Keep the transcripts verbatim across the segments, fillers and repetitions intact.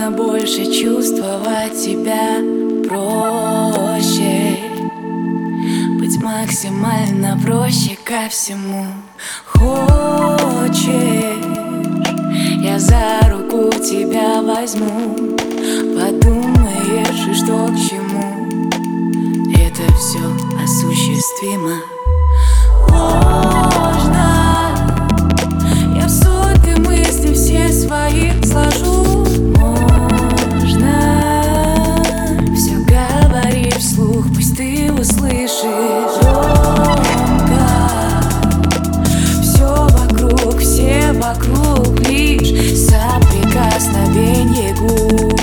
мне больше чувствовать тебя проще, быть максимально проще ко всему. Хочешь, я за руку тебя возьму, подумаешь, и что к чему. Это все осуществимо. Можно я в сотни мыслей все свои сложу. Можно все говори вслух, пусть ты услышишь громко. Все вокруг, все вокруг лишь соприкосновенье губ.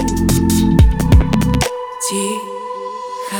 Тихо.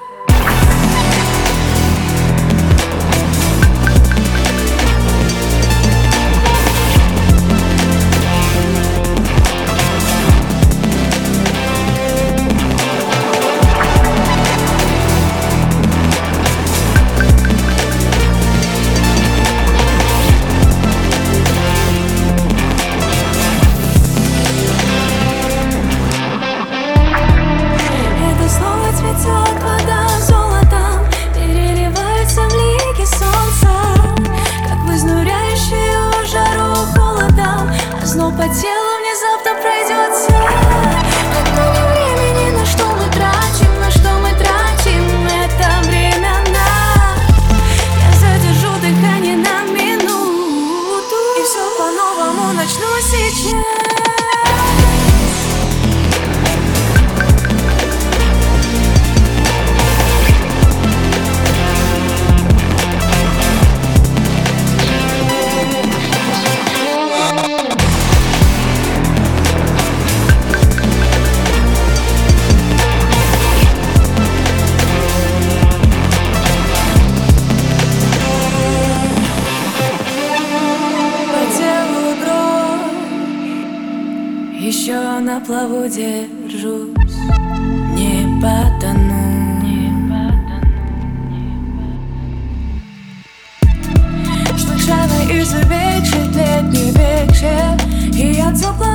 По телу внезапно пройдется. Так много времени, на что мы тратим, на что мы тратим это время на. Я задержу дыхание на минуту, и все по-новому начну сейчас. Еще на плаву держусь, не потону. Шлагшава из увечья, летний вечер, и я тепла